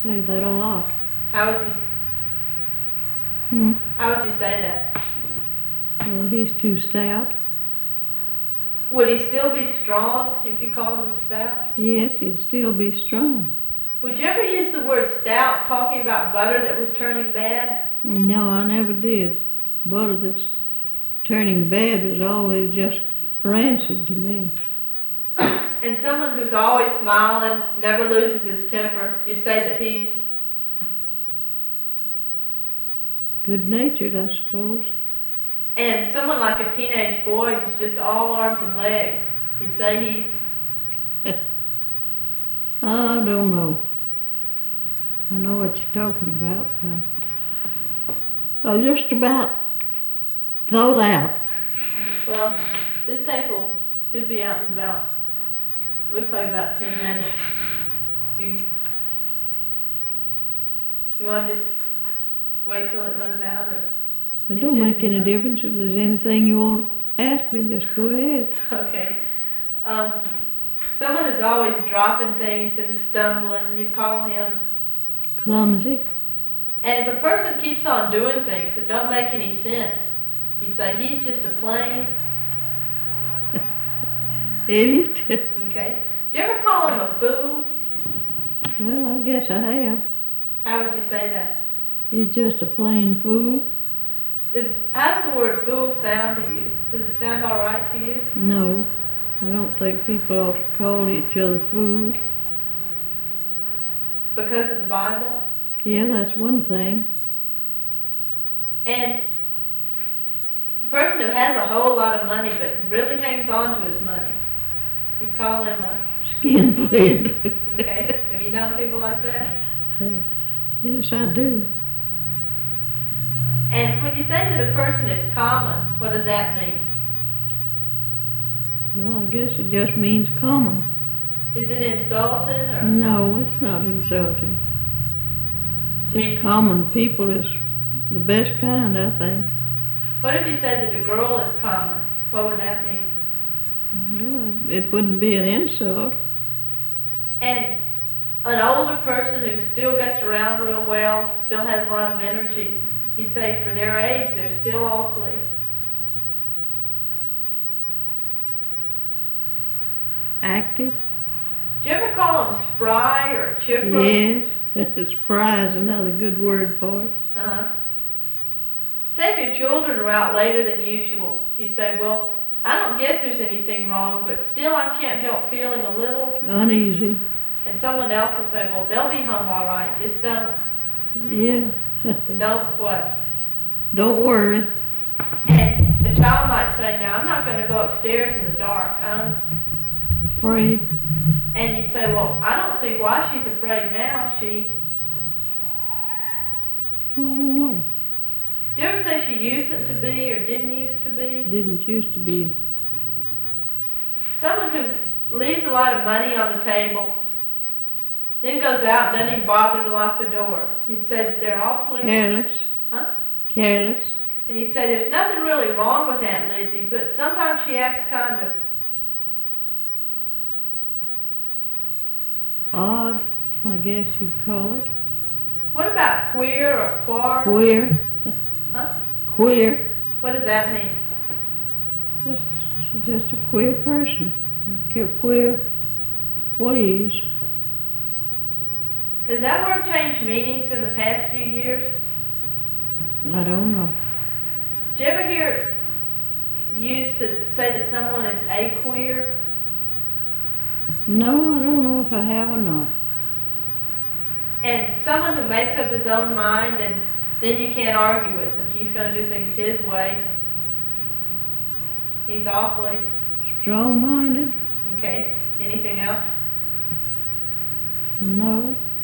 say that a lot. How would you say that? Well, he's too stout. Would he still be strong if you called him stout? Yes, he'd still be strong. Would you ever use the word stout talking about butter that was turning bad? No, I never did. Butter that's turning bad was always just rancid to me. And someone who's always smiling, never loses his temper, you say that he's good-natured, I suppose. And someone like a teenage boy who's just all arms and legs, you say he's I don't know. I know what you're talking about. I just about thought out. Well, this tape should be out in about, looks like about 10 minutes. You want to just wait till it runs out? Or It don't make any difference. If there's anything you want to ask me, just go ahead. Okay. Someone who's always dropping things and stumbling, you call him Clumsy. And if a person keeps on doing things that don't make any sense, you say he's just a plain Idiot. Okay. Do you ever call him a fool? Well, I guess I have. How would you say that? He's just a plain fool. How's the word fool sound to you? Does it sound all right to you? No, I don't think people ought to call each other fools. Because of the Bible? Yeah, that's one thing. And a person who has a whole lot of money but really hangs on to his money, you call him a Skinflint. Okay. Have you known people like that? Yes, I do. And when you say that a person is common, what does that mean? Well, I guess it just means common. Is it insulting or? No, it's not insulting. Just common people is the best kind, I think. What if you said that a girl is common? What would that mean? Well, it wouldn't be an insult. And an older person who still gets around real well, still has a lot of energy, you'd say for their age, they're still awfully. Active? Do you ever call them spry or chipper? Yes, spry is another good word for it. Uh-huh. Say if your children are out later than usual, you say, well, I don't guess there's anything wrong, but still I can't help feeling a little uneasy. And someone else will say, well, they'll be home all right, just don't. Yeah. Don't what? Don't worry. And the child might say, now, I'm not going to go upstairs in the dark. I'm afraid. And you'd say, well, I don't see why she's afraid now. I don't know. Do you ever say she used to be or didn't used to be? Didn't used to be. Someone who leaves a lot of money on the table, then goes out and doesn't even bother to lock the door. You'd say that they're awfully... Careless. Huh? Careless. And you'd say there's nothing really wrong with Aunt Lizzie, but sometimes she acts kind of... odd, I guess you'd call it. What about queer or quar? Queer. Huh? Queer. What does that mean? She's just a queer person. Queer ways. Has that word changed meanings in the past few years? I don't know. Did you ever hear it used to say that someone is a queer? No, I don't know if I have or not. And someone who makes up his own mind and then you can't argue with him. He's going to do things his way. He's awfully... strong-minded. Okay. Anything else? No.